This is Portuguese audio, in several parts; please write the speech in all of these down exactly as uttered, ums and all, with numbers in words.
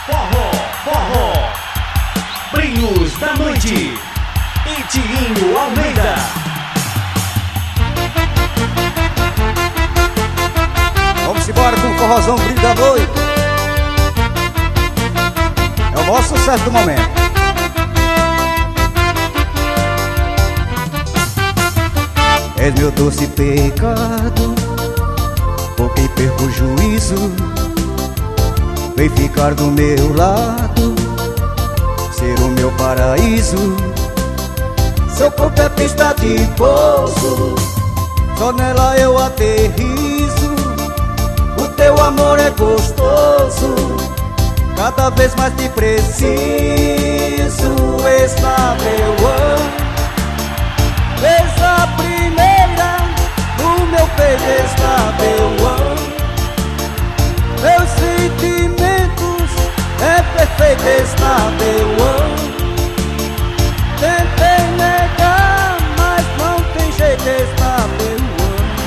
Forró, forró, brilhos da noite, Itinho Almeida. Vamos embora com o forrozão Brilho da Noite. É o maior sucesso do momento. És meu doce pecado, por quem perco o juízo, vem ficar do meu lado, ser o meu paraíso. Seu corpo é pista de pouso, só nela eu aterrizo. O teu amor é gostoso, cada vez mais te preciso. Está meu anjo, vez a primeira, no meu peito está meu anjo. Meus sentimentos é perfeito, está meu anjo. Tentei negar, mas não tem jeito, está meu anjo.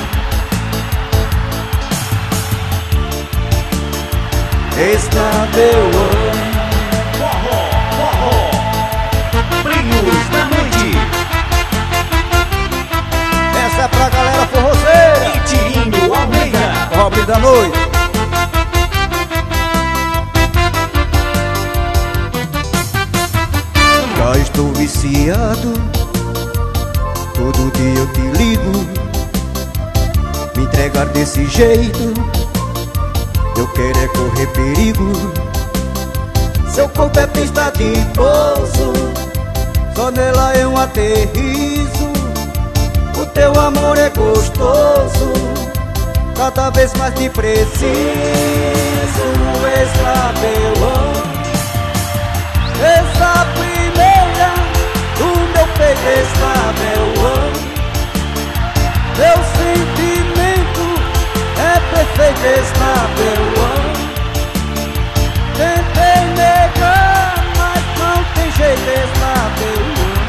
Está meu anjo. Forró, forró, brilhos da noite, Essa é pra galera forrozeira. Itinho Almeida. Forró Brilho da Noite. Já estou viciado, todo dia eu te ligo. Me entregar desse jeito, eu quero é correr perigo. Seu corpo é pista de pouso, só nela eu aterrizo. O teu amor é gostoso, cada vez mais te preciso. Está meu anjo, essa primeira, no meu peito está meu anjo. Meu sentimento é perfeito, está meu anjo. Tentei negar, mas não tem jeito, está meu anjo.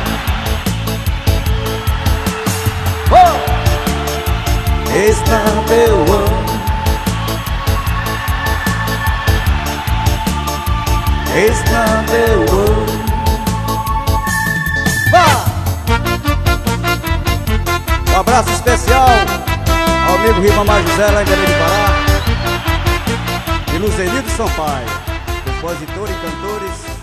Oh! Está meu anjo, está meu anjo. Vá! Um abraço especial ao amigo Ribamar José, lá em Belém do Pará, e Luzenildo Sampaio, compositor e cantores